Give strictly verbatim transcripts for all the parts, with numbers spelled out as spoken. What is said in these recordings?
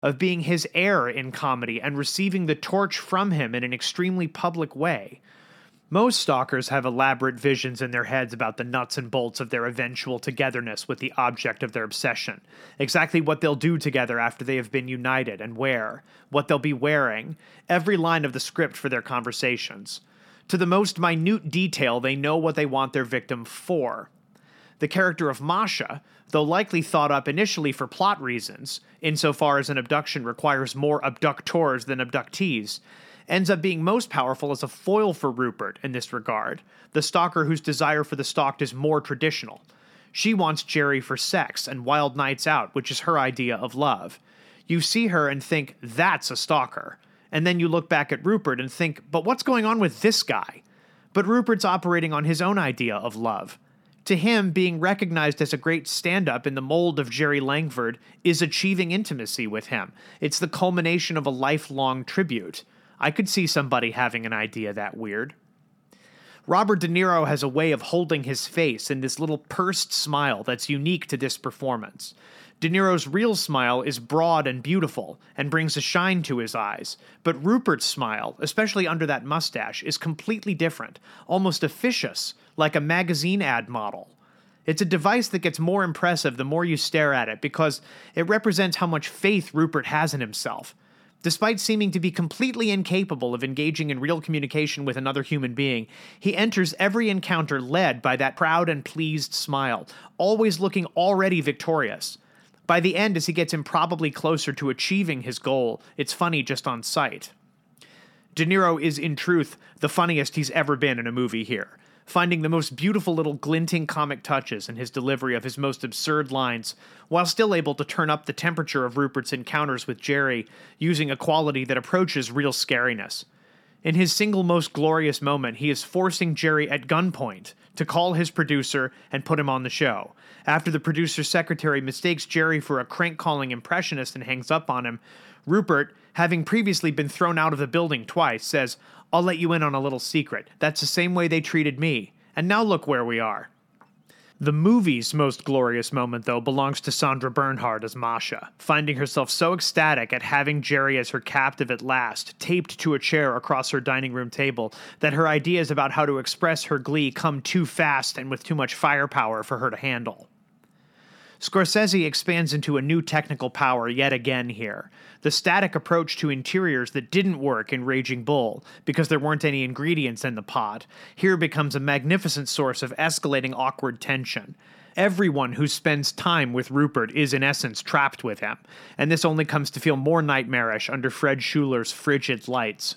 of being his heir in comedy and receiving the torch from him in an extremely public way. Most stalkers have elaborate visions in their heads about the nuts and bolts of their eventual togetherness with the object of their obsession, exactly what they'll do together after they have been united and where, what they'll be wearing, every line of the script for their conversations. To the most minute detail, they know what they want their victim for. The character of Masha, though likely thought up initially for plot reasons, insofar as an abduction requires more abductors than abductees, ends up being most powerful as a foil for Rupert in this regard, the stalker whose desire for the stalked is more traditional. She wants Jerry for sex and wild nights out, which is her idea of love. You see her and think, that's a stalker. And then you look back at Rupert and think, but what's going on with this guy? But Rupert's operating on his own idea of love. To him, being recognized as a great stand-up in the mold of Jerry Langford is achieving intimacy with him. It's the culmination of a lifelong tribute. I could see somebody having an idea that weird. Robert De Niro has a way of holding his face in this little pursed smile that's unique to this performance. De Niro's real smile is broad and beautiful and brings a shine to his eyes, but Rupert's smile, especially under that mustache, is completely different, almost officious, like a magazine ad model. It's a device that gets more impressive the more you stare at it because it represents how much faith Rupert has in himself. Despite seeming to be completely incapable of engaging in real communication with another human being, he enters every encounter led by that proud and pleased smile, always looking already victorious. By the end, as he gets improbably closer to achieving his goal, it's funny just on sight. De Niro is, in truth, the funniest he's ever been in a movie here, finding the most beautiful little glinting comic touches in his delivery of his most absurd lines, while still able to turn up the temperature of Rupert's encounters with Jerry, using a quality that approaches real scariness. In his single most glorious moment, he is forcing Jerry at gunpoint to call his producer and put him on the show. After the producer's secretary mistakes Jerry for a crank-calling impressionist and hangs up on him, Rupert, having previously been thrown out of the building twice, says, "I'll let you in on a little secret. That's the same way they treated me. And now look where we are." The movie's most glorious moment, though, belongs to Sandra Bernhard as Masha, finding herself so ecstatic at having Jerry as her captive at last, taped to a chair across her dining room table, that her ideas about how to express her glee come too fast and with too much firepower for her to handle. Scorsese expands into a new technical power yet again here. The static approach to interiors that didn't work in Raging Bull, because there weren't any ingredients in the pot, here becomes a magnificent source of escalating awkward tension. Everyone who spends time with Rupert is in essence trapped with him, and this only comes to feel more nightmarish under Fred Schuler's frigid lights.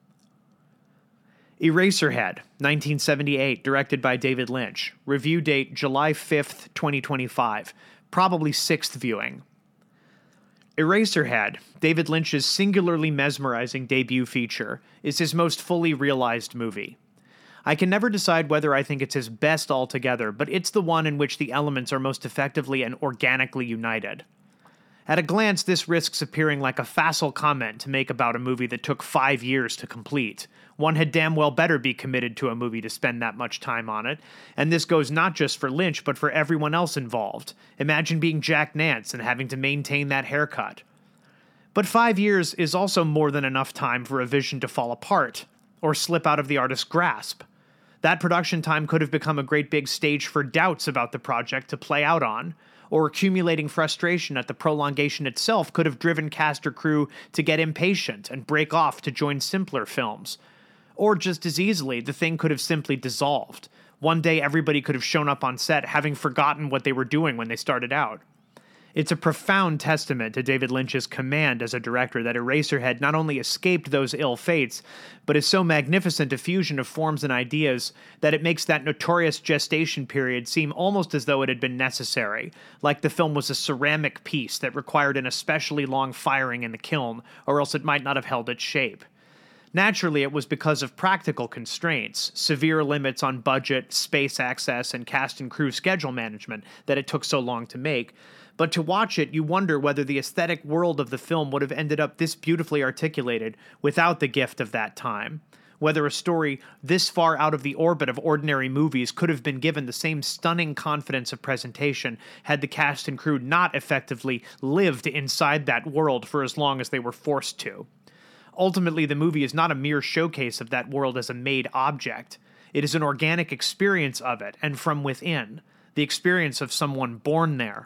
Eraserhead, nineteen seventy-eight, directed by David Lynch. Review date July fifth, twenty twenty-five. Probably sixth viewing. Eraserhead, David Lynch's singularly mesmerizing debut feature, is his most fully realized movie. I can never decide whether I think it's his best altogether, but it's the one in which the elements are most effectively and organically united. At a glance, this risks appearing like a facile comment to make about a movie that took five years to complete. One had damn well better be committed to a movie to spend that much time on it, and this goes not just for Lynch, but for everyone else involved. Imagine being Jack Nance and having to maintain that haircut. But five years is also more than enough time for a vision to fall apart, or slip out of the artist's grasp. That production time could have become a great big stage for doubts about the project to play out on, or accumulating frustration at the prolongation itself could have driven cast or crew to get impatient and break off to join simpler films. Or just as easily, the thing could have simply dissolved. One day everybody could have shown up on set having forgotten what they were doing when they started out. It's a profound testament to David Lynch's command as a director that Eraserhead not only escaped those ill fates, but is so magnificent a fusion of forms and ideas that it makes that notorious gestation period seem almost as though it had been necessary, like the film was a ceramic piece that required an especially long firing in the kiln, or else it might not have held its shape. Naturally, it was because of practical constraints, severe limits on budget, space access, and cast and crew schedule management that it took so long to make. But to watch it, you wonder whether the aesthetic world of the film would have ended up this beautifully articulated without the gift of that time. whether a story this far out of the orbit of ordinary movies could have been given the same stunning confidence of presentation had the cast and crew not effectively lived inside that world for as long as they were forced to. Ultimately, the movie is not a mere showcase of that world as a made object. It is an organic experience of it, and from within, the experience of someone born there.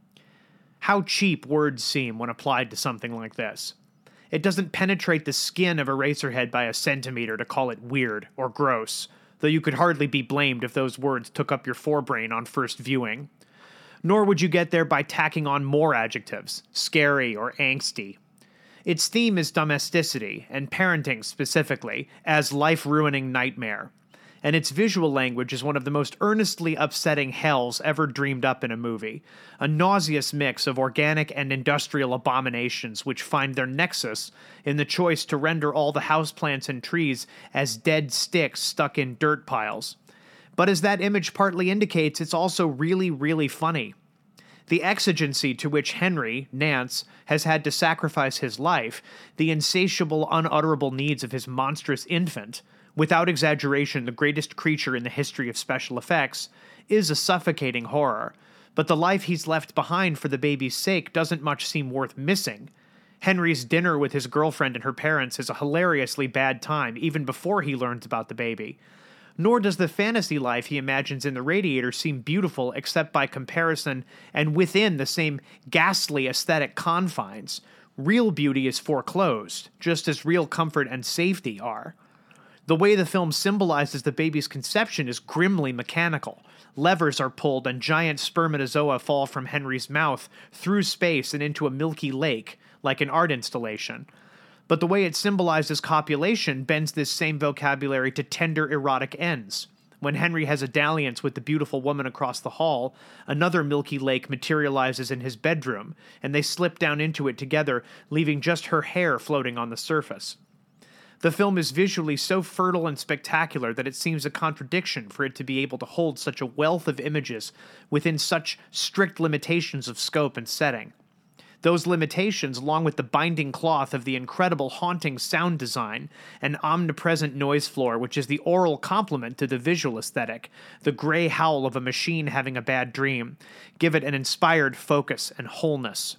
How cheap words seem when applied to something like this. It doesn't penetrate the skin of Eraserhead by a centimeter to call it weird or gross, though you could hardly be blamed if those words took up your forebrain on first viewing. Nor would you get there by tacking on more adjectives, scary or angsty. Its theme is domesticity, and parenting specifically, as life-ruining nightmare. And its visual language is one of the most earnestly upsetting hells ever dreamed up in a movie, a nauseous mix of organic and industrial abominations which find their nexus in the choice to render all the houseplants and trees as dead sticks stuck in dirt piles. But as that image partly indicates, it's also really, really funny. The exigency to which Henry, Nance, has had to sacrifice his life, the insatiable, unutterable needs of his monstrous infant, without exaggeration the greatest creature in the history of special effects, is a suffocating horror, but the life he's left behind for the baby's sake doesn't much seem worth missing. Henry's dinner with his girlfriend and her parents is a hilariously bad time even before he learns about the baby. Nor does the fantasy life he imagines in the Radiator seem beautiful except by comparison and within the same ghastly aesthetic confines. Real beauty is foreclosed, just as real comfort and safety are. The way the film symbolizes the baby's conception is grimly mechanical. Levers are pulled and giant spermatozoa fall from Henry's mouth through space and into a milky lake, like an art installation. But the way it symbolizes copulation bends this same vocabulary to tender erotic ends. When Henry has a dalliance with the beautiful woman across the hall, another milky lake materializes in his bedroom, and they slip down into it together, leaving just her hair floating on the surface. The film is visually so fertile and spectacular that it seems a contradiction for it to be able to hold such a wealth of images within such strict limitations of scope and setting. Those limitations, along with the binding cloth of the incredible haunting sound design and omnipresent noise floor, which is the oral complement to the visual aesthetic, the gray howl of a machine having a bad dream, give it an inspired focus and wholeness.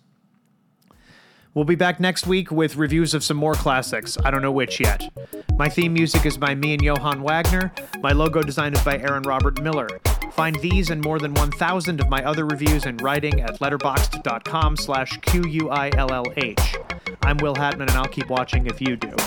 We'll be back next week with reviews of some more classics. I don't know which yet. My theme music is by me and Johann Wagner. My logo design is by Aaron Robert Miller. Find these and more than one thousand of my other reviews and writing at letterboxd.com slash Q-U-I-L-L-H. I'm Will Hatman, and I'll keep watching if you do.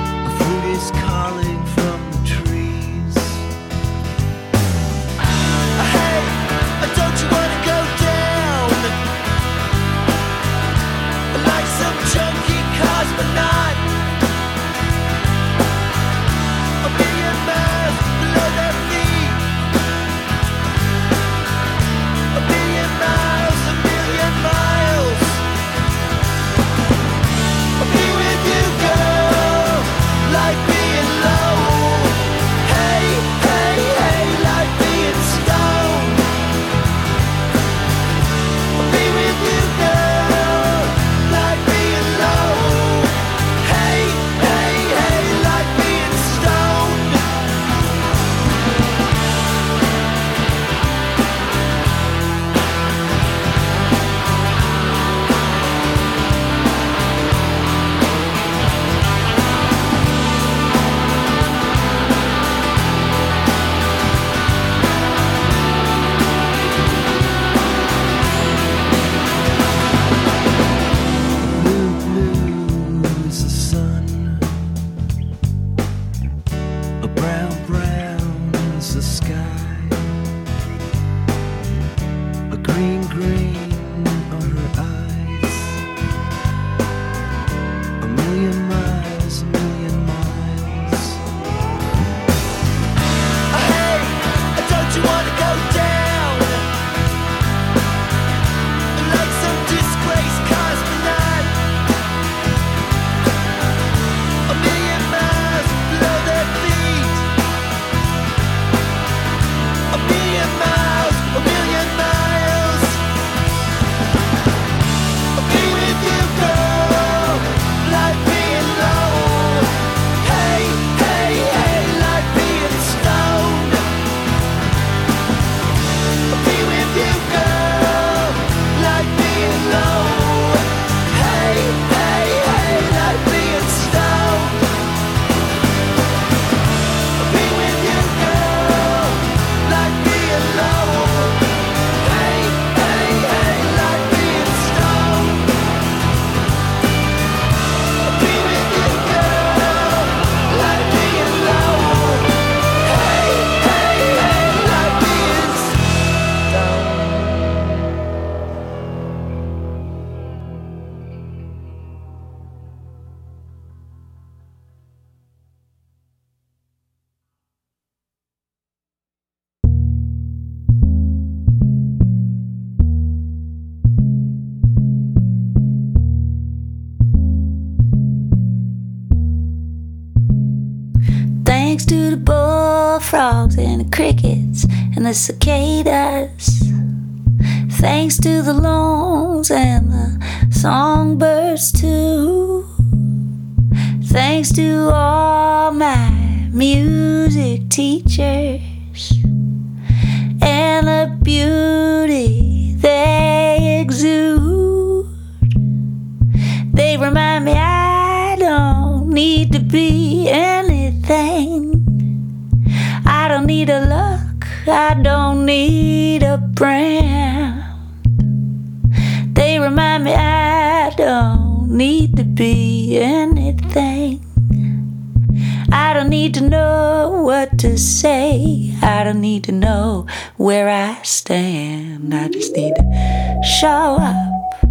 Calling from the trees. A brown, brown's the sky. A green, green are her eyes. A million miles, a million miles. Hey, don't you wanna go down like some disgraced cosmonaut? A million miles below their feet. A million miles, a million miles. I'll be with you, girl, like being low. Hey, hey, hey, like being stoned. I'll be with you, girl, like being low. Hey, hey, hey, like being stoned. I'll be with you, girl, like being low. Hey, hey, hey, like being stoned. I'll be with you, girl, like being low. Hey, hey, hey, like being stoned. Thanks to the bullfrogs and the crickets and the cicadas. Thanks to the loons and the songbirds too. Thanks to all my music teachers and the beauty they exude. They remind me I don't need to be anything. I don't need a look, I don't need a brand. They remind me I don't need to be anything. I don't need to know what to say. I don't need to know where I stand. I just need to show up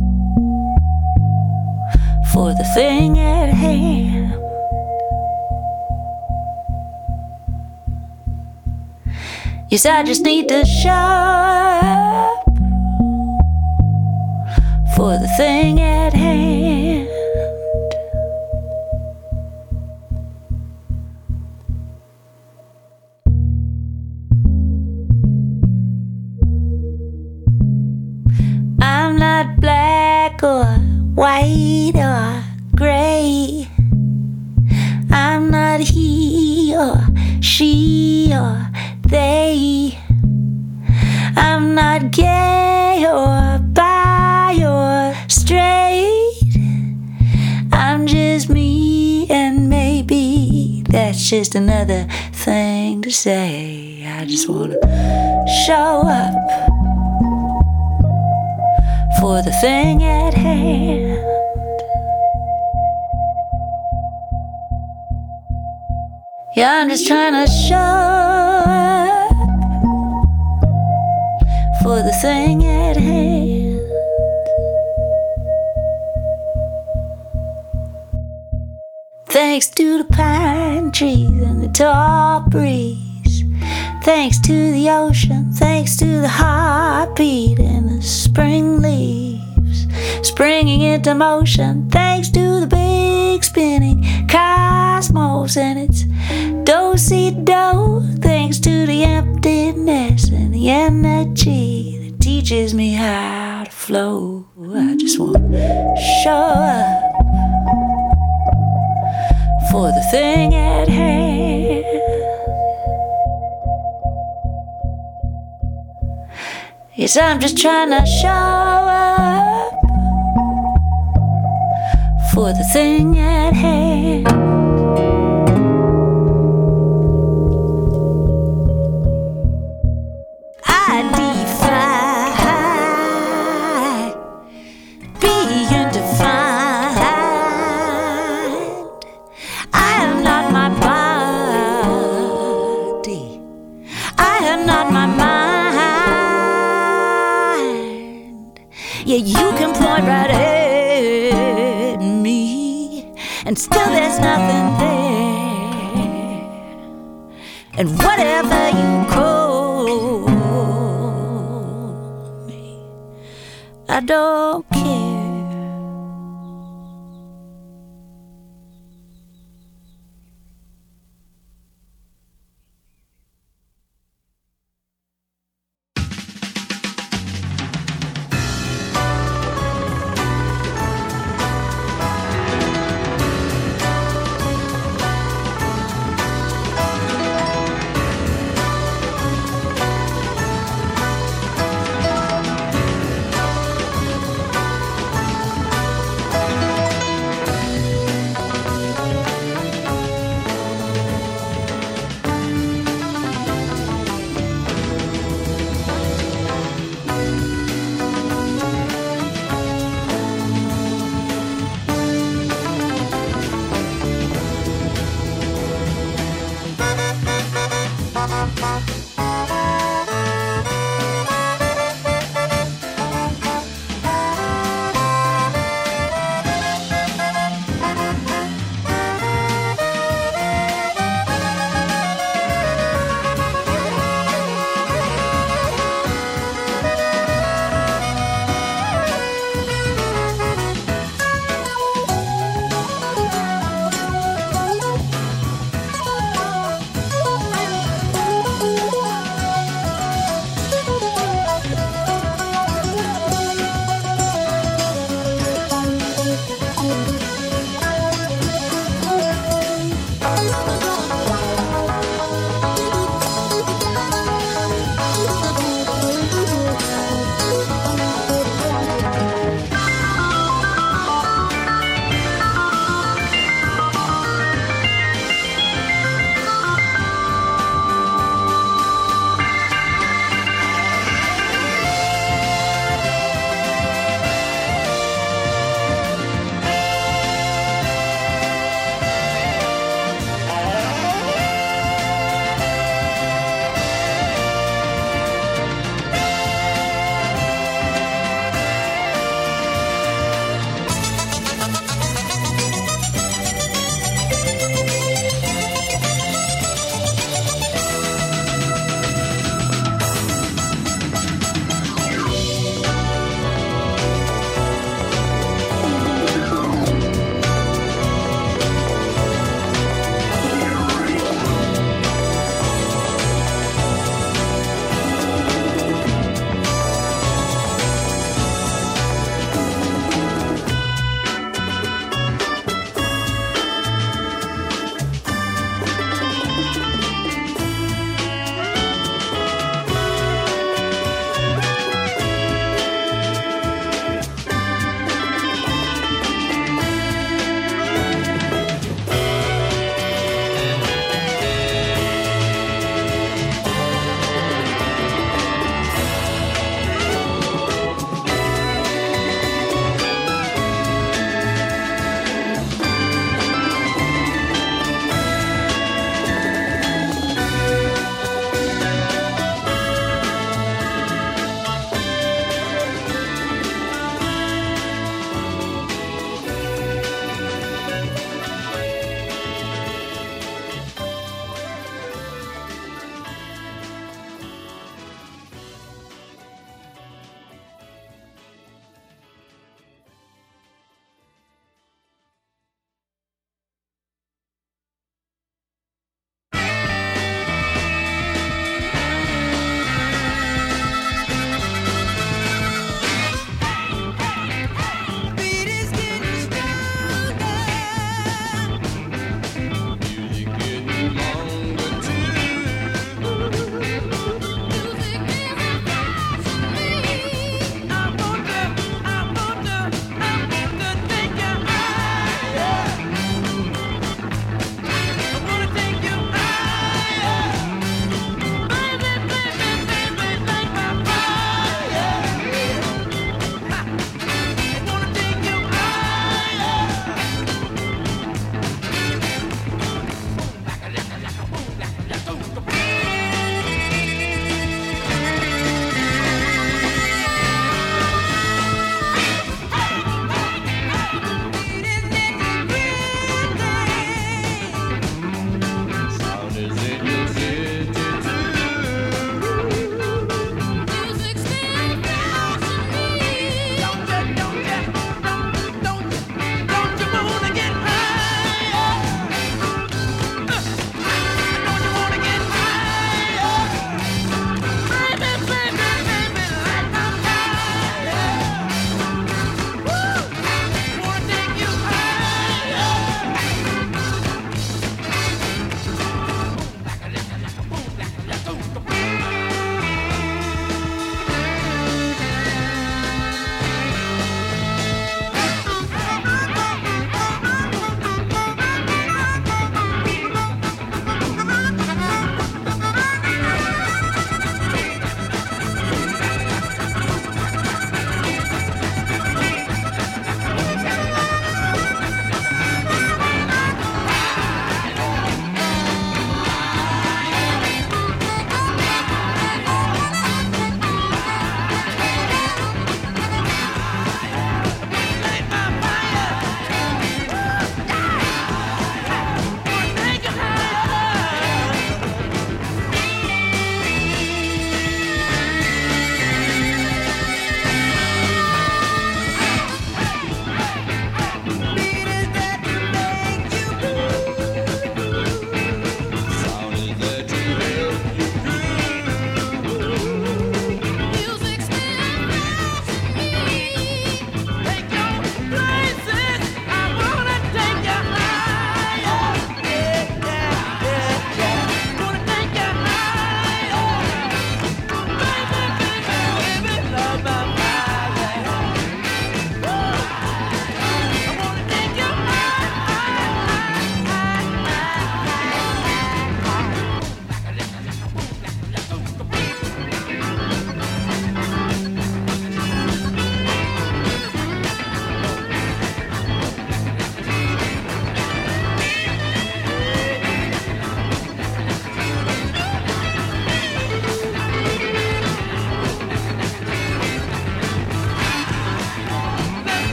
for the thing at hand. Yes, I just need to show up for the thing at hand. I'm not black or white or gray. I'm not he or she or they. I'm not gay or bi or straight. I'm just me, and maybe that's just another thing to say. I just wanna show up for the thing at hand. Yeah, I'm just trying to show up for the thing at hand. Thanks to the pine trees and the tall breeze. Thanks to the ocean, thanks to the heartbeat and the spring leaves springing into motion. Thanks to the big spinning cosmos and its do-si-do. Thanks to the emptiness and the energy that teaches me how to flow. I just want to show up for the thing at hand. Yes, I'm just trying to show up for the thing at hand. I defy being defined. I am not my body. Yeah, you can point right at me, and still there's nothing there. And whatever you call me, I don't care.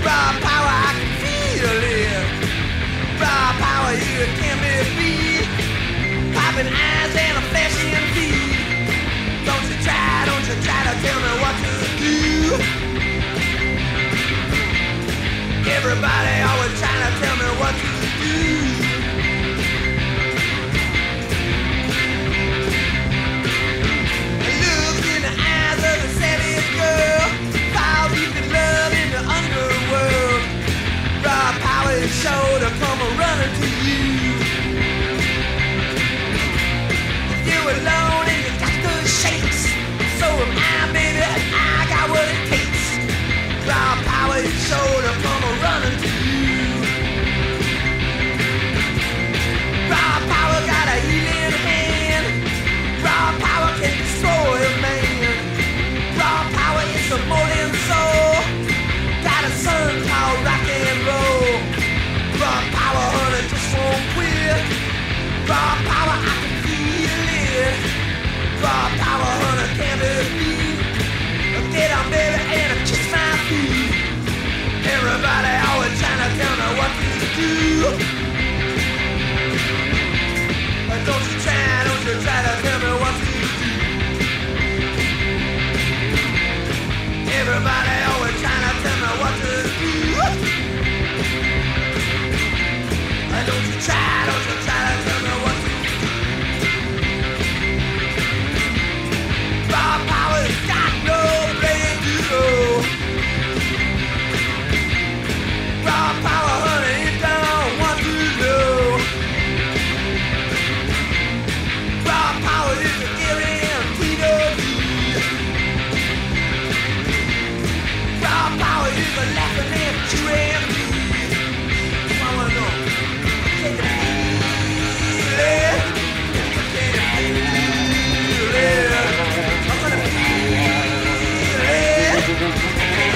Raw power, I can feel it. Raw power, you can be free. Popping eyes and a flashing feet. Don't you try, don't you try to tell me what to do. Everybody always trying to tell me what to do. Look in the eyes of the saddest girl. Power deep in love in the underworld. Raw power is sure to come running to you. If you're alone and you got the shakes, so am I, baby, and I got what it takes. Raw power is sure to come running to you. Raw power got a healing hand. Raw power can destroy a man. Raw power is a molten soul. Got a son called rock and roll. Raw power, honey, just won't quit. Raw power, I can feel it. Raw power, honey, can't be beat. Get on, baby, and kiss my feet. Everybody always trying to tell me what to do. But don't you try, don't you try to tell me what to do. Everybody always trying to tell me what to do. But don't you try, don't you try to tell me what to do. Raw power's got no place to go. Raw power, honey, you don't want to know. Raw power is a guarantee to be. Raw power is a laughing at you and me. I wanna know. Take it easy. Take it easy. I'm gonna feel it.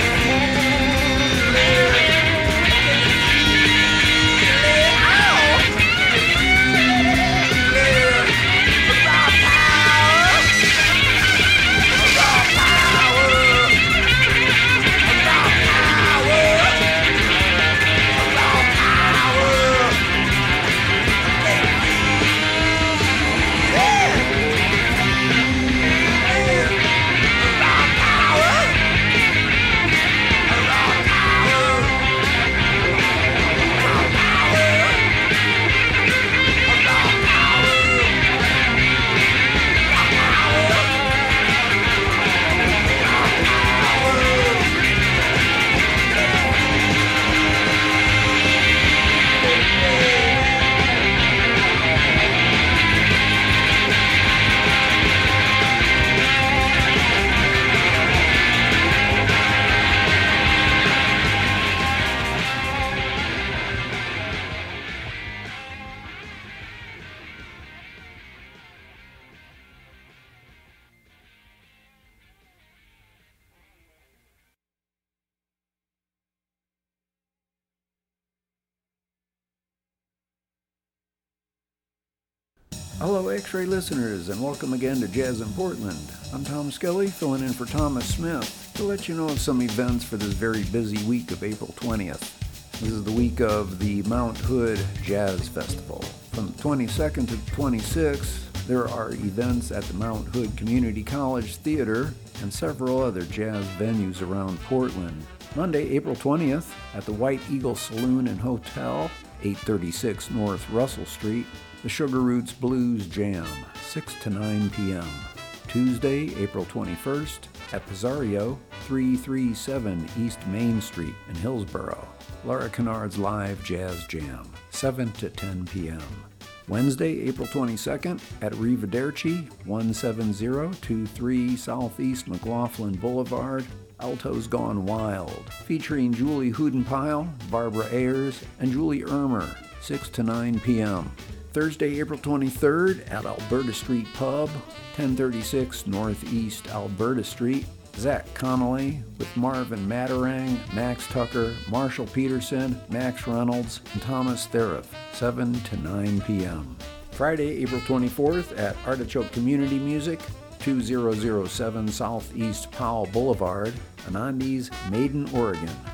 Hello X-Ray listeners, and welcome again to Jazz in Portland. I'm Tom Skelly, filling in for Thomas Smith to let you know of some events for this very busy week of April twentieth. This is the week of the Mount Hood Jazz Festival. From the twenty-second to the twenty-sixth, there are events at the Mount Hood Community College Theater and several other jazz venues around Portland. Monday, April twentieth, at the White Eagle Saloon and Hotel, eight thirty-six North Russell Street, the Sugar Roots Blues Jam, six to nine p.m. Tuesday, April twenty-first, at Pizzario, three thirty-seven East Main Street in Hillsborough, Laura Kennard's Live Jazz Jam, seven to ten p.m. Wednesday, April twenty-second, at Rivederci, one seven zero two three Southeast McLaughlin Boulevard, Alto's Gone Wild, featuring Julie Hudenpyle, Barbara Ayers, and Julie Ermer, six to nine p.m. Thursday, April twenty-third, at Alberta Street Pub, ten thirty-six Northeast Alberta Street, Zach Connolly with Marvin Matarang, Max Tucker, Marshall Peterson, Max Reynolds, and Thomas Theriff, seven to nine p.m. Friday, April twenty-fourth, at Artichoke Community Music, two thousand seven Southeast Powell Boulevard, Anandes, Maiden, Oregon,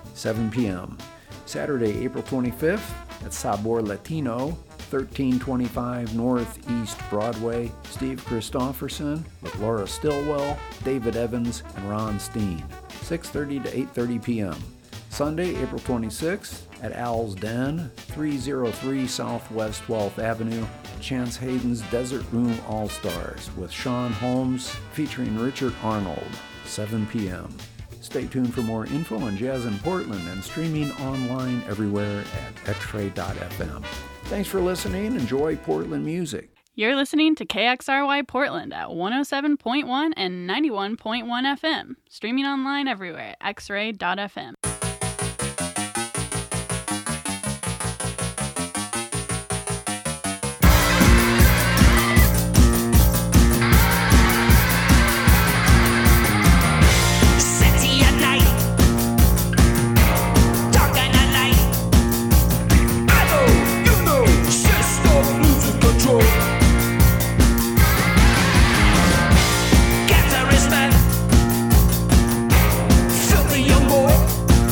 seven p.m. Saturday, April twenty-fifth, at Sabor Latino, thirteen twenty-five Northeast Broadway, Steve Christofferson with Laura Stillwell, David Evans, and Ron Steen, six thirty to eight thirty p.m. Sunday, April twenty-sixth, at Al's Den, three oh three Southwest twelfth Avenue, Chance Hayden's Desert Room All-Stars with Sean Holmes featuring Richard Arnold, seven p.m. Stay tuned for more info on Jazz in Portland and streaming online everywhere at x ray dot f m. Thanks for listening. Enjoy Portland music. You're listening to K X R Y Portland at one oh seven point one and ninety-one point one F M. Streaming online everywhere at x ray dot f m. Filthy young boy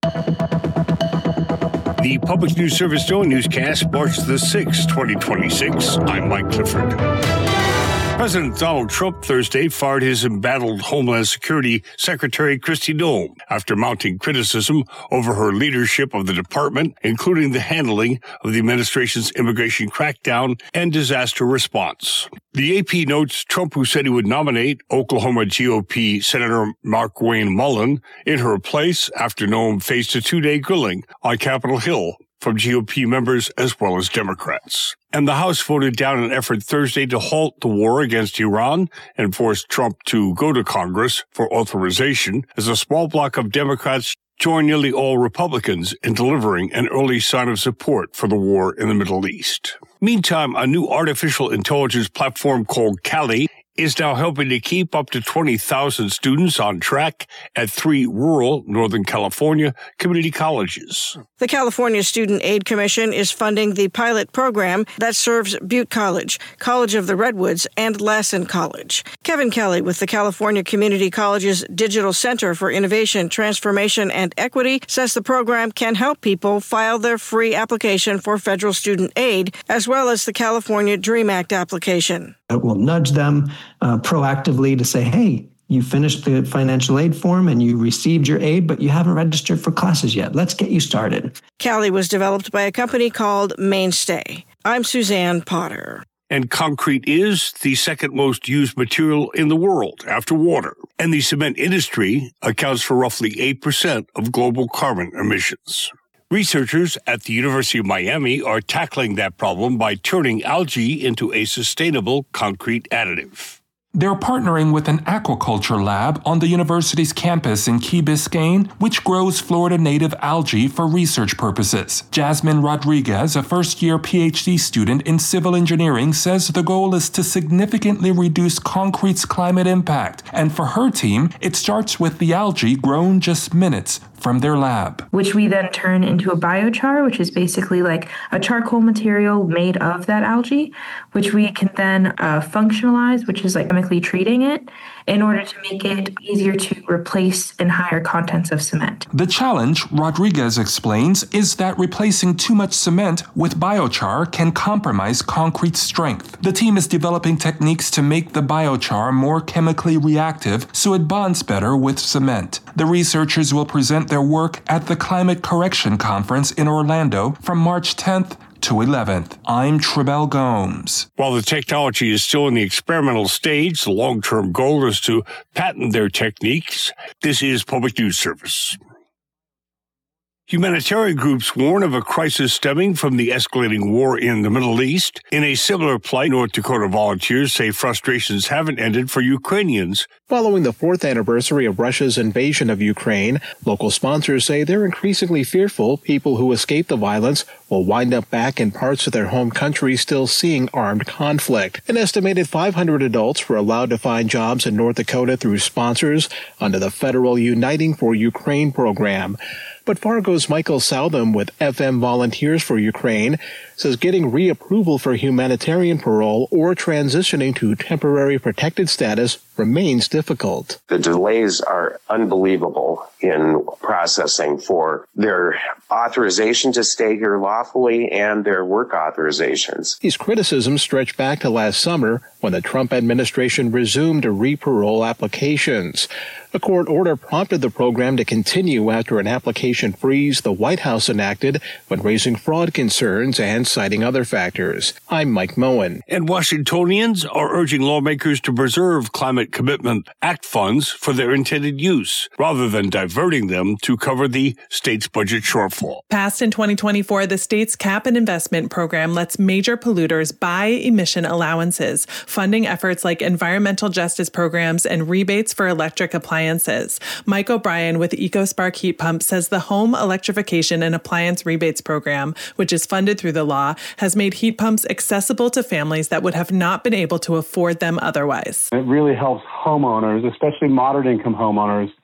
The Public News Service Daily Newscast, March the sixth, twenty twenty-six. I'm Mike Clifford. President Donald Trump Thursday fired his embattled Homeland Security Secretary Kristi Noem after mounting criticism over her leadership of the department, including the handling of the administration's immigration crackdown and disaster response. The A P notes Trump, who said he would nominate Oklahoma G O P Senator Markwayne Mullin in her place after Noem faced a two-day grilling on Capitol Hill from G O P members as well as Democrats. And the House voted down an effort Thursday to halt the war against Iran and forced Trump to go to Congress for authorization as a small bloc of Democrats joined nearly all Republicans in delivering an early sign of support for the war in the Middle East. Meantime, a new artificial intelligence platform called Kali is now helping to keep up to twenty thousand students on track at three rural Northern California community colleges. The California Student Aid Commission is funding the pilot program that serves Butte College, College of the Redwoods, and Lassen College. Kevin Kelly with the California Community College's Digital Center for Innovation, Transformation, and Equity says the program can help people file their free application for federal student aid, as well as the California DREAM Act application. It will nudge them uh, proactively to say, hey, you finished the financial aid form and you received your aid, but you haven't registered for classes yet. Let's get you started. Kali was developed by a company called Mainstay. I'm Suzanne Potter. And concrete is the second most used material in the world after water. And the cement industry accounts for roughly eight percent of global carbon emissions. Researchers at the University of Miami are tackling that problem by turning algae into a sustainable concrete additive. They're partnering with an aquaculture lab on the university's campus in Key Biscayne, which grows Florida native algae for research purposes. Jasmine Rodriguez, a first-year P H D student in civil engineering, says the goal is to significantly reduce concrete's climate impact. And for her team, it starts with the algae grown just minutes from their lab. Which we then turn into a biochar, which is basically like a charcoal material made of that algae, which we can then uh, functionalize, which is like chemically treating it in order to make it easier to replace in higher contents of cement. The challenge, Rodriguez explains, is that replacing too much cement with biochar can compromise concrete's strength. The team is developing techniques to make the biochar more chemically reactive so it bonds better with cement. The researchers will present their work at the Climate Correction Conference in Orlando from March tenth to eleventh. I'm Trebell Gomes. While the technology is still in the experimental stage, the long-term goal is to patent their techniques. This is Public News Service. Humanitarian groups warn of a crisis stemming from the escalating war in the Middle East. In a similar plight, North Dakota volunteers say frustrations haven't ended for Ukrainians. Following the fourth anniversary of Russia's invasion of Ukraine, local sponsors say they're increasingly fearful people who escape the violence will wind up back in parts of their home country still seeing armed conflict. An estimated five hundred adults were allowed to find jobs in North Dakota through sponsors under the federal Uniting for Ukraine program. But Fargo's Michael Southam with F M Volunteers for Ukraine says getting reapproval for humanitarian parole or transitioning to temporary protected status remains difficult. The delays are unbelievable in processing for their authorization to stay here lawfully and their work authorizations. These criticisms stretch back to last summer when the Trump administration resumed re-parole applications. A court order prompted the program to continue after an application freeze the White House enacted when raising fraud concerns and citing other factors. I'm Mike Moen. And Washingtonians are urging lawmakers to preserve Climate Commitment Act funds for their intended use, rather than diverting them to cover the state's budget shortfall. Passed in twenty twenty-four, the state's cap and investment program lets major polluters buy emission allowances, funding efforts like environmental justice programs and rebates for electric appliances. Mike O'Brien with EcoSpark Heat Pump says the Home Electrification and Appliance Rebates Program, which is funded through the law, has made heat pumps accessible to families that would have not been able to afford them otherwise. It really helps homeowners, especially moderate income homeowners,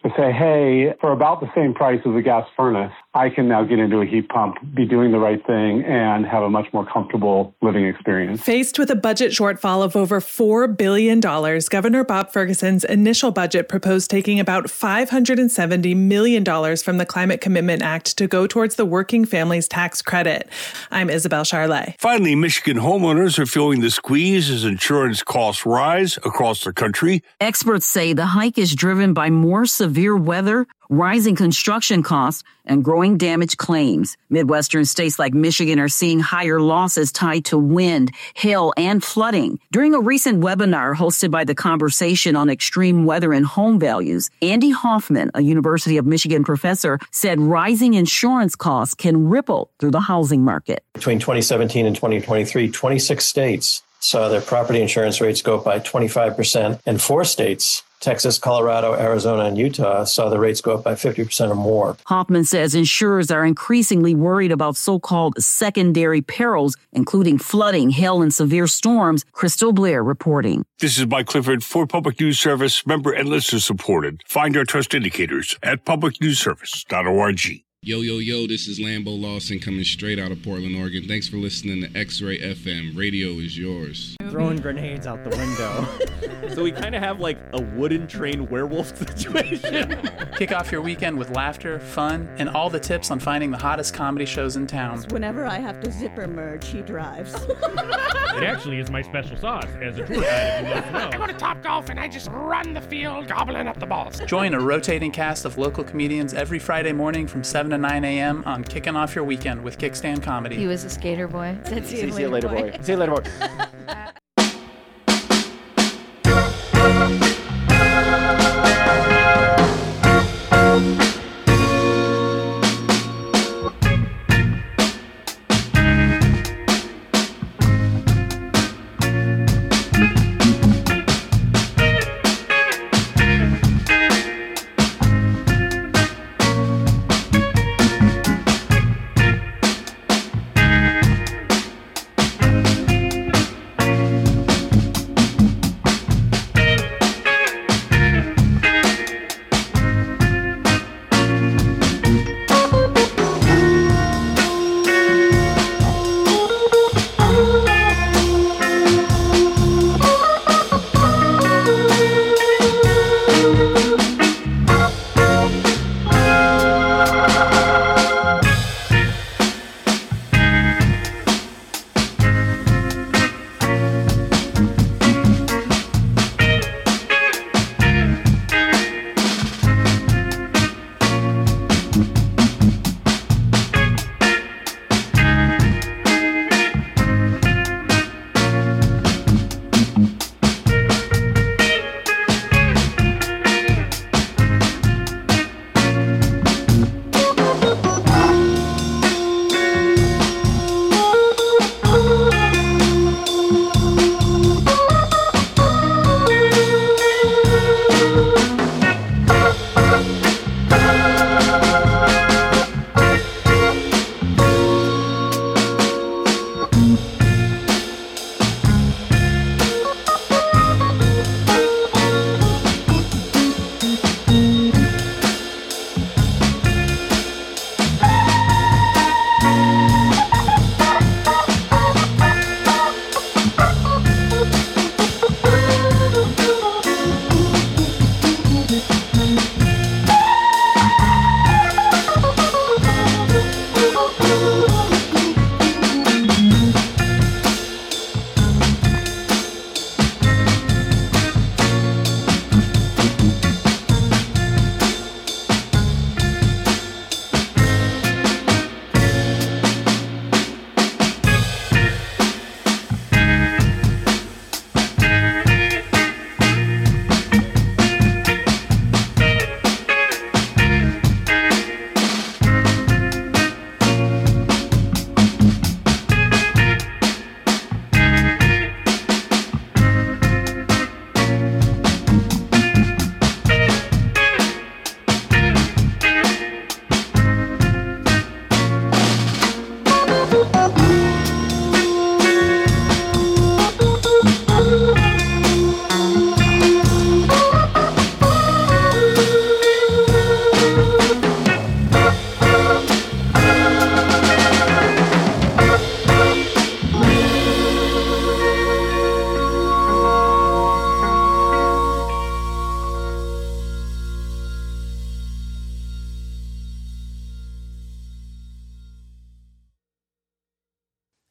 to say, hey, for about the same price as a gas furnace, I can now get into a heat pump, be doing the right thing, and have a much more comfortable living experience. Faced with a budget shortfall of over four billion dollars, Governor Bob Ferguson's initial budget proposed taking about five hundred seventy million dollars from the Climate Commitment Act to go towards the Working Families Tax Credit. I'm Isabel Charlet. Finally, Michigan homeowners are feeling the squeeze as insurance costs rise across the country. Experts say the hike is driven by more severe weather, rising construction costs, and growing damage claims. Midwestern states like Michigan are seeing higher losses tied to wind, hail, and flooding. During a recent webinar hosted by the Conversation on Extreme Weather and Home Values, Andy Hoffman, a University of Michigan professor, said rising insurance costs can ripple through the housing market. Between twenty seventeen and twenty twenty-three, twenty-six states saw their property insurance rates go up by twenty-five percent, and four states, Texas, Colorado, Arizona, and Utah, saw the rates go up by fifty percent or more. Hoffman says insurers are increasingly worried about so-called secondary perils, including flooding, hail, and severe storms. Crystal Blair reporting. This is Mike Clifford for Public News Service, member and listener supported. Find our trust indicators at public news service dot org. Yo, yo, yo, this is Lambo Lawson coming straight out of Portland, Oregon. Thanks for listening to X-Ray F M. Radio is yours. Throwing grenades out the window. So we kind of have like a wooden train werewolf situation. Kick off your weekend with laughter, fun, and all the tips on finding the hottest comedy shows in town. Whenever I have to zipper merge, he drives. It actually is my special sauce as a tour guide. I go to Topgolf and I just run the field, gobbling up the balls. Join a rotating cast of local comedians every Friday morning from seven to nine a.m. on Kicking Off Your Weekend with Kickstand Comedy. He was a skater boy. Said, see, See, you see you later, boy. boy. See you later, boy.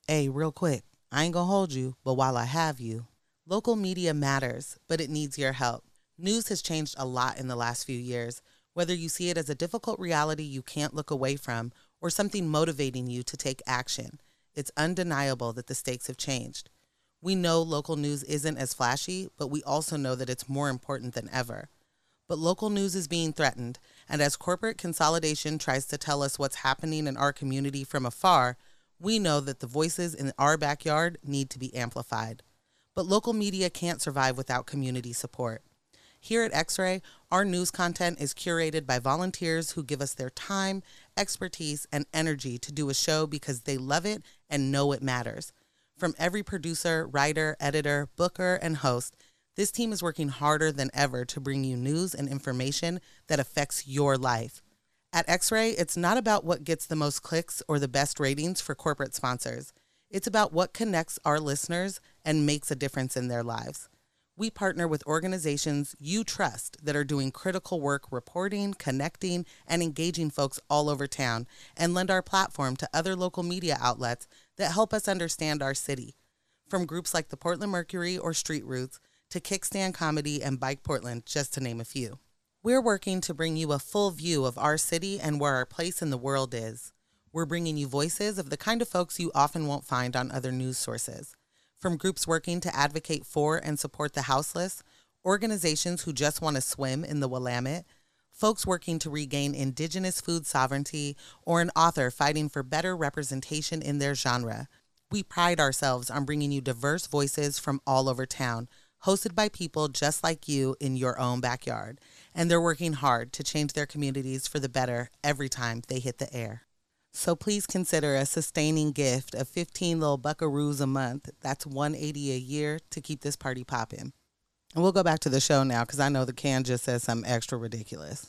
Hey, real quick, I ain't gonna hold you, but while I have you, local media matters, but it needs your help. News has changed a lot in the last few years, whether you see it as a difficult reality you can't look away from or something motivating you to take action. It's undeniable that the stakes have changed. We know local news isn't as flashy, but we also know that it's more important than ever. But local news is being threatened, and as corporate consolidation tries to tell us what's happening in our community from afar, we know that the voices in our backyard need to be amplified. But local media can't survive without community support. Here at X-Ray, our news content is curated by volunteers who give us their time, expertise, and energy to do a show because they love it and know it matters. From every producer, writer, editor, booker, and host, this team is working harder than ever to bring you news and information that affects your life. At X-Ray, it's not about what gets the most clicks or the best ratings for corporate sponsors. It's about what connects our listeners and makes a difference in their lives. We partner with organizations you trust that are doing critical work reporting, connecting, and engaging folks all over town, and lend our platform to other local media outlets that help us understand our city. From groups like the Portland Mercury or Street Roots to Kickstand Comedy and Bike Portland, just to name a few. We're working to bring you a full view of our city and where our place in the world is. We're bringing you voices of the kind of folks you often won't find on other news sources. From groups working to advocate for and support the houseless, organizations who just want to swim in the Willamette, folks working to regain indigenous food sovereignty, or an author fighting for better representation in their genre. We pride ourselves on bringing you diverse voices from all over town, hosted by people just like you in your own backyard. And they're working hard to change their communities for the better every time they hit the air. So please consider a sustaining gift of fifteen little buckaroos a month. That's one hundred eighty dollars a year to keep this party popping. And we'll go back to the show now because I know the can just says something extra ridiculous.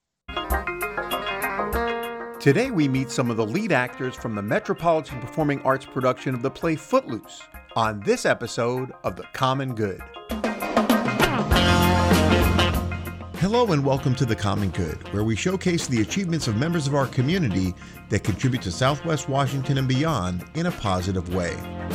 Today we meet some of the lead actors from the Metropolitan Performing Arts production of the play Footloose on this episode of The Common Good. Hello and welcome to The Common Good, where we showcase the achievements of members of our community that contribute to Southwest Washington and beyond in a positive way.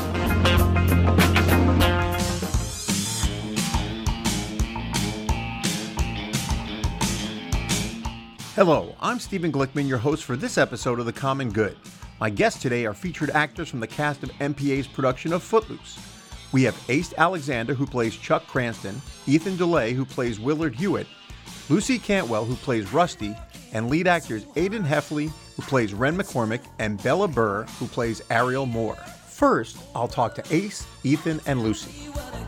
Hello, I'm Stephen Glickman, your host for this episode of The Common Good. My guests today are featured actors from the cast of M P A's production of Footloose. We have Ace Alexander, who plays Chuck Cranston, Ethan DeLay, who plays Willard Hewitt, Lucy Cantwell, who plays Rusty, and lead actors Aidan Heffley, who plays Ren McCormick, and Bella Burr, who plays Ariel Moore. First, I'll talk to Ace, Ethan, and Lucy.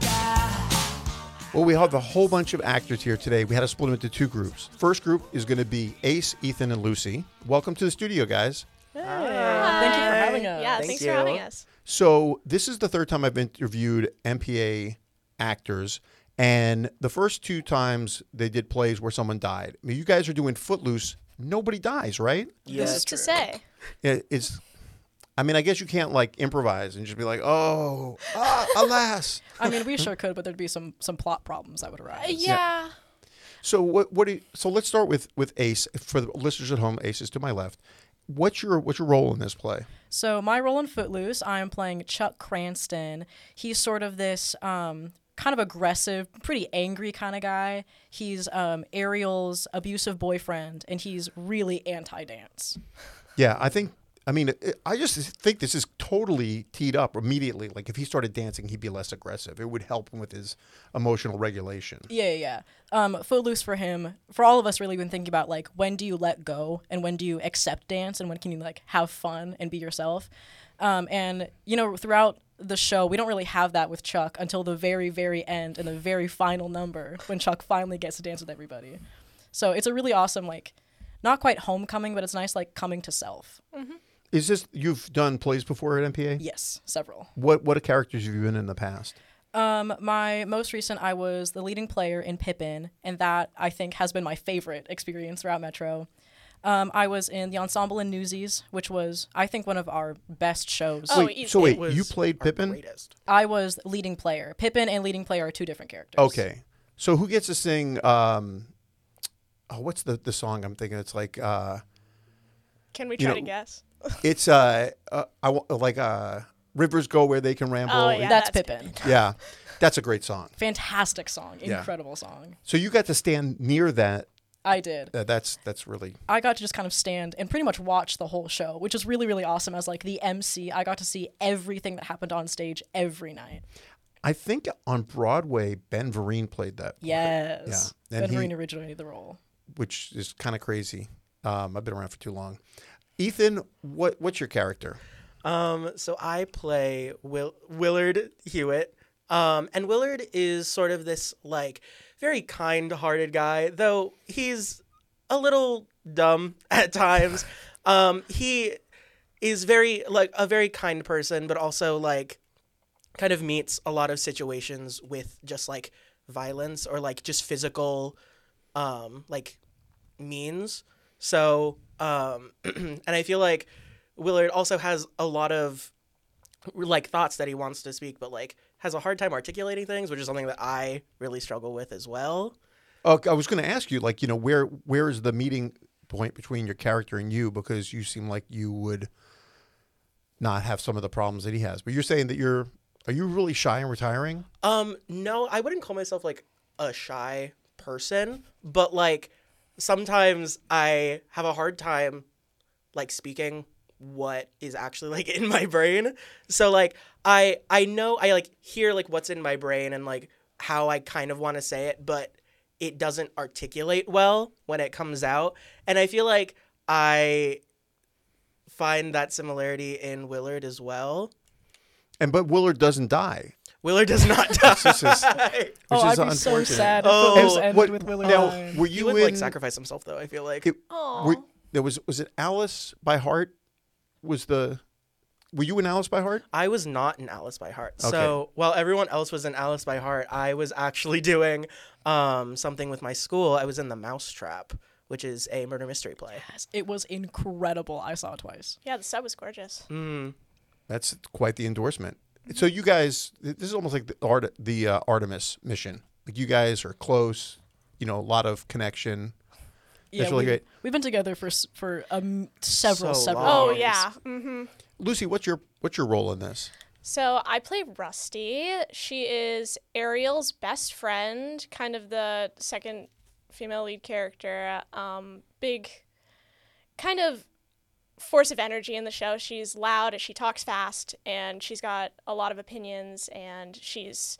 Well, we have a whole bunch of actors here today. We had to split them into two groups. First group is going to be Ace, Ethan, and Lucy. Welcome to the studio, guys. Hey. Hi. Thank you for having us. Yeah, Thank thanks you. for having us. So this is the third time I've interviewed M P A actors. And the first two times they did plays where someone died. I mean, you guys are doing Footloose. Nobody dies, right? Yeah, this is to say. It, it's, I mean, I guess you can't like improvise and just be like, oh, ah, alas. I mean, we sure could, but there'd be some some plot problems that would arise. Uh, yeah. So what? What do you, so let's start with with Ace. For the listeners at home, Ace is to my left. What's your what's your role in this play? So my role in Footloose, I am playing Chuck Cranston. He's sort of this. Um, kind of aggressive, pretty angry kind of guy. He's um, Ariel's abusive boyfriend, and he's really anti-dance. Yeah, I think, I mean, I just think this is totally teed up immediately. Like, if he started dancing, he'd be less aggressive. It would help him with his emotional regulation. Yeah, yeah. Um, Footloose for him, for all of us really been thinking about, like, when do you let go, and when do you accept dance, and when can you, like, have fun and be yourself? Um, and, you know, throughout the show, we don't really have that with Chuck until the very, very end and the very final number when Chuck finally gets to dance with everybody. So it's a really awesome, like, not quite homecoming, but it's nice, like, coming to self. Mm-hmm. Is this, you've done plays before at M P A? Yes, several. What what characters have you been in the past? Um, my most recent, I was the leading player in Pippin, and that, I think, has been my favorite experience throughout Metro. Um, I was in the ensemble in Newsies, which was, I think, one of our best shows. Oh, wait, so wait, you played Pippin? Greatest. I was leading player. Pippin and leading player are two different characters. Okay. So who gets to sing, um, oh, what's the, the song I'm thinking? It's like, uh, Can we try know, to guess? It's, uh, uh, I, like, uh, Rivers go where they can ramble. Oh, yeah, that's, that's Pippin. Yeah, that's a great song. Fantastic song. Yeah. Incredible song. So you got to stand near that. I did. Uh, that's that's really. I got to just kind of stand and pretty much watch the whole show, which is really, really awesome. As like the M C, I got to see everything that happened on stage every night. I think on Broadway, Ben Vereen played that part. Yes. Yeah. Ben And Vereen he- originated the role. Which is kind of crazy. Um, I've been around for too long. Ethan, what what's your character? Um, so I play Will- Willard Hewitt. Um, and Willard is sort of this like very kind-hearted guy, though he's a little dumb at times. um, he is very like a very kind person, but also like kind of meets a lot of situations with just like violence or like just physical um, like means. So, um, and I feel like Willard also has a lot of like thoughts that he wants to speak, but like has a hard time articulating things, which is something that I really struggle with as well. Oh, I was going to ask you, like, you know, where where is the meeting point between your character and you? Because you seem like you would not have some of the problems that he has. But you're saying that you're, are you really shy and retiring? Um, no, I wouldn't call myself like a shy person, but like sometimes I have a hard time like speaking what is actually like in my brain. So like I I know I like hear like what's in my brain and like how I kind of want to say it, but it doesn't articulate well when it comes out. And I feel like I find that similarity in Willard as well. And but Willard doesn't die. Willard does not die. Which is, which Oh, is I'd be so unfortunate. sad if Oh, Footloose ended what- with Willard now, dying. were He you would in? like sacrifice himself though, I feel like. It, were, there was was it Alice by Heart? Was the were you in Alice by Heart? I was not in Alice by Heart. Okay. So while everyone else was in Alice by Heart, I was actually doing um, something with my school. I was in The Mousetrap, which is a murder mystery play. Yes, it was incredible. I saw it twice. Yeah, the set was gorgeous. Mm. That's quite the endorsement. So you guys, this is almost like the Art, the uh, Artemis mission. Like you guys are close. You know, a lot of connection. Yeah, That's really we, great. We've been together for s- for um, several So several. long. Oh years. yeah. Mm-hmm. Lucy, what's your what's your role in this? So I play Rusty. She is Ariel's best friend, kind of the second female lead character. Um, big, kind of force of energy in the show. She's loud, she talks fast, and she's got a lot of opinions, and she's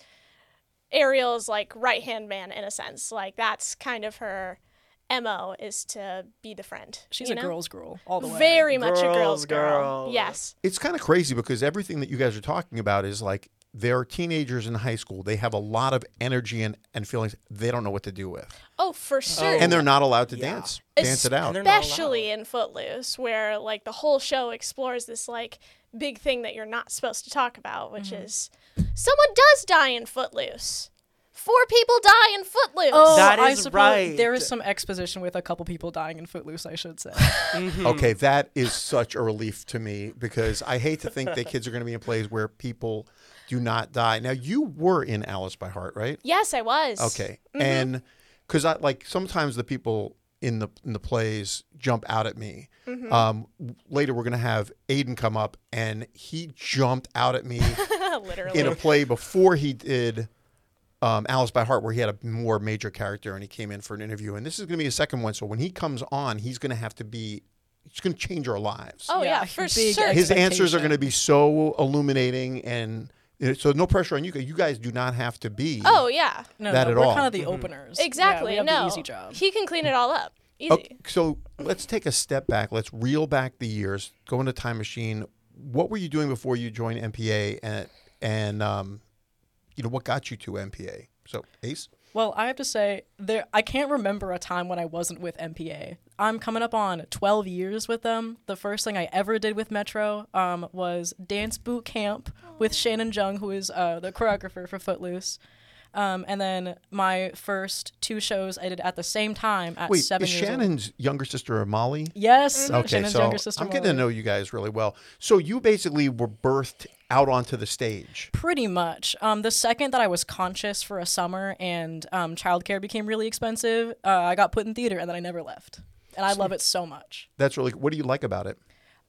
Ariel's like right hand man in a sense. Like that's kind of her M O is to be the friend. She's you a know? girl's girl all the way. Very much a Girl's girl's girl. girl. Yes. It's kind of crazy because everything that you guys are talking about is like they're teenagers in high school. They have a lot of energy and, and feelings they don't know what to do with. Oh, for sure. And they're not allowed to dance. Dance it out. Especially in Footloose, where like the whole show explores this like big thing that you're not supposed to talk about, which Mm-hmm. is someone does die in Footloose. Four people die in Footloose. Oh, That I is suppose right. there is some exposition with a couple people dying in Footloose, I should say. Mm-hmm. Okay, that is such a relief to me because I hate to think that kids are going to be in plays where people do not die. Now, you were in Alice by Heart, right? Yes, I was. Okay, Mhm. and because I like sometimes the people in the in the plays jump out at me. Mhm. Um, later, we're going to have Aiden come up, and he jumped out at me Literally. in a play before he did um, Alice by Heart, where he had a more major character, and he came in for an interview. And this is going to be a second one, so when he comes on, he's going to have to be. It's going to change our lives. Oh yeah, Yeah, for big sure. His answers are expectation. going to be so illuminating, and you know, so no pressure on you. You guys do not have to be. Oh yeah. No, That no, at we're all. kind of the Mhm. openers. Exactly. Yeah, we have no. the easy job. He can clean it all up. Easy. Okay, so let's take a step back. Let's reel back the years. Go into time machine. What were you doing before you joined M P A, and and um, you know what got you to M P A? So Ace. Well, I have to say, there I can't remember a time when I wasn't with M P A. I'm coming up on twelve years with them. The first thing I ever did with Metro um, was dance boot camp with Shannon Jung, who is uh, the choreographer for Footloose. Um, and then my first two shows I did at the same time at Wait, seven is years old. Shannon's younger sister Molly? Yes, Okay, Shannon's so younger sister I'm getting to Molly. know you guys really well. So you basically were birthed out onto the stage. Pretty much. Um, the second that I was conscious for a summer and um, childcare became really expensive, uh, I got put in theater and then I never left. And I love it so much. That's really. What do you like about it?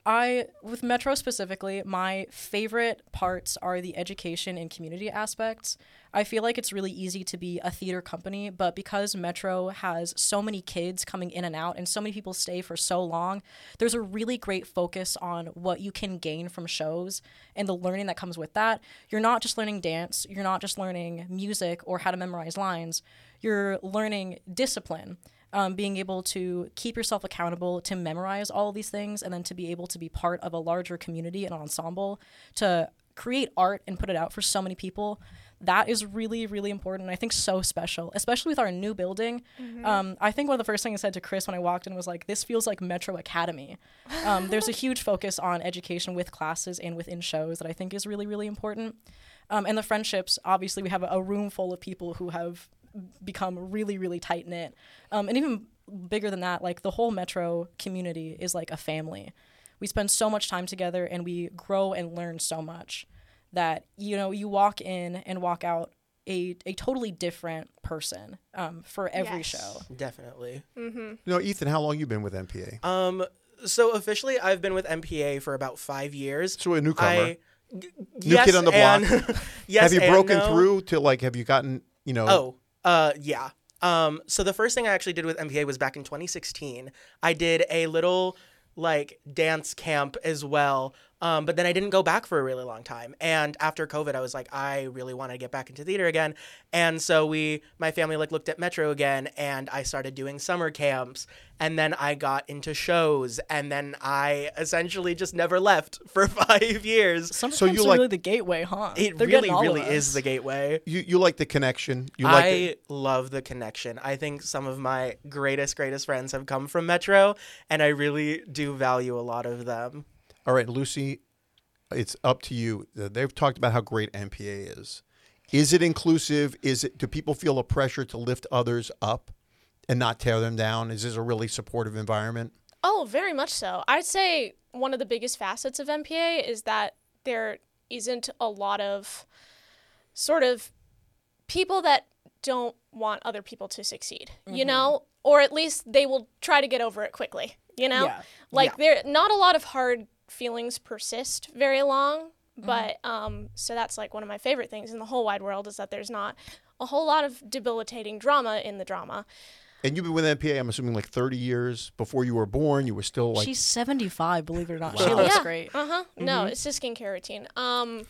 I, with Metro specifically, my favorite parts are the education and community aspects. I feel like it's really easy to be a theater company, but because Metro has so many kids coming in and out and so many people stay for so long, there's a really great focus on what you can gain from shows and the learning that comes with that. You're not just learning dance, you're not just learning music or how to memorize lines, you're learning discipline. Um, being able to keep yourself accountable, to memorize all of these things, and then to be able to be part of a larger community and ensemble, to create art and put it out for so many people. That is really, really important, and I think so special, especially with our new building. Mm-hmm. Um, I think one of the first things I said to Chris when I walked in was like, this feels like Metro Academy. Um, there's a huge focus on education with classes and within shows that I think is really, really important. Um, and the friendships, obviously we have a, a room full of people who have become really, really tight-knit. Um, and even bigger than that, like the whole Metro community is like a family. We spend so much time together and we grow and learn so much that, you know, you walk in and walk out a, a totally different person um, for every Yes. show. Definitely. Mm-hmm. You know, Ethan, how long you been with M P A? Um, so officially, I've been with M P A for about five years. So a newcomer. I, g- New yes kid on the block. and- yes, have you and broken no. through to like? Have you gotten? You know. Oh, uh, yeah. Um, so the first thing I actually did with M P A was back in twenty sixteen. I did a little like dance camp as well. Um, but then I didn't go back for a really long time. And after COVID, I was like, I really want to get back into theater again. And so we, my family like looked at Metro again, and I started doing summer camps. And then I got into shows, and then I essentially just never left for five years. Summer So camps you are like- really the gateway, huh? It They're really, getting all of really us. is the gateway. You you like the connection. You like. I the, love the connection. I think some of my greatest, greatest friends have come from Metro, and I really do value a lot of them. all right, Lucy. It's up to you. They've talked about how great M P A is. Is it inclusive? Is it? Do people feel a pressure to lift others up and not tear them down? Is this a really supportive environment? Oh, very much so. I'd say one of the biggest facets of M P A is that there isn't a lot of sort of people that don't want other people to succeed, you Mhm. know? Or at least they will try to get over it quickly, you know? Yeah. Like Yeah. there not a lot of hard feelings persist very long, but um so that's like one of my favorite things in the whole wide world is that there's not a whole lot of debilitating drama in the drama. And you've been with M P A, I'm assuming, like thirty years before you were born. You were still like. She's seventy-five, believe it or not. She Wow. looks yeah. great. Uh-huh. No, Mhm. it's a skincare routine. Um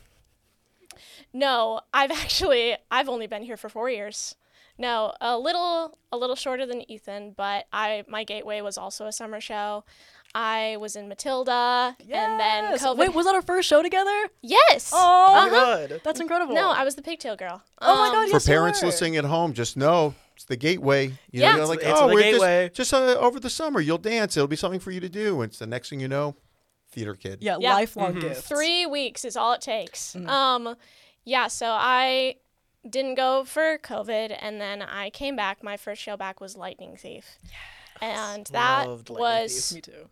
No, I've actually I've only been here for four years. No, a little a little shorter than Ethan, but I my gateway was also a summer show. I was in Matilda, and then Yes. COVID. Wait, was that our first show together? Yes. Oh, Uh-huh. Good. That's incredible. No, I was the pigtail girl. Oh my Um, God, For yes, you parents were. listening at home, just know it's the gateway. You Yeah. know, you're It's like, the- it's oh, the we're gateway. just, just uh, over the summer, you'll dance. It'll be something for you to do. And it's the next thing you know, theater kid. Yeah, Yeah. lifelong Mhm. gifts. Three weeks is all it takes. Mm. Um, yeah, so I didn't go for COVID, and then I came back. My first show back was Lightning Thief. And that Loved Lightning was Thief. Me too.